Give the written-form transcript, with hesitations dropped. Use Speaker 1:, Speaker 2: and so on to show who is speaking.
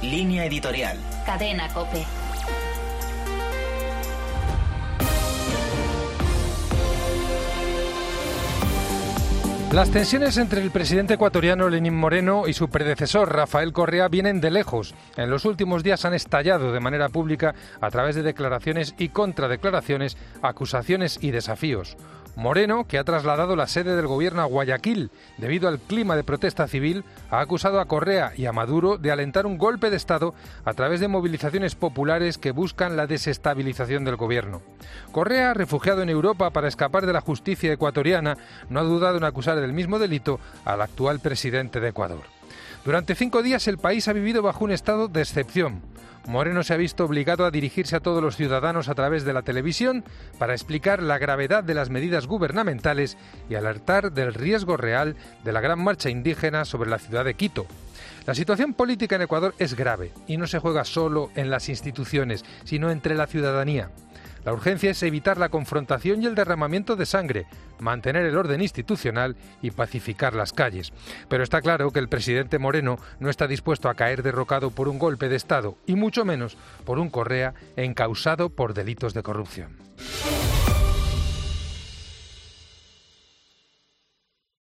Speaker 1: Línea editorial.
Speaker 2: Cadena COPE.
Speaker 3: Las tensiones entre el presidente ecuatoriano Lenín Moreno y su predecesor Rafael Correa vienen de lejos. En los últimos días han estallado de manera pública a través de declaraciones y contradeclaraciones, acusaciones y desafíos. Moreno, que ha trasladado la sede del gobierno a Guayaquil debido al clima de protesta civil, ha acusado a Correa y a Maduro de alentar un golpe de Estado a través de movilizaciones populares que buscan la desestabilización del gobierno. Correa, refugiado en Europa para escapar de la justicia ecuatoriana, no ha dudado en acusar del mismo delito al actual presidente de Ecuador. Durante 5 días el país ha vivido bajo un estado de excepción. Moreno se ha visto obligado a dirigirse a todos los ciudadanos a través de la televisión para explicar la gravedad de las medidas gubernamentales y alertar del riesgo real de la gran marcha indígena sobre la ciudad de Quito. La situación política en Ecuador es grave y no se juega solo en las instituciones, sino entre la ciudadanía. La urgencia es evitar la confrontación y el derramamiento de sangre, mantener el orden institucional y pacificar las calles. Pero está claro que el presidente Moreno no está dispuesto a caer derrocado por un golpe de Estado y mucho menos por un Correa encausado por delitos de corrupción.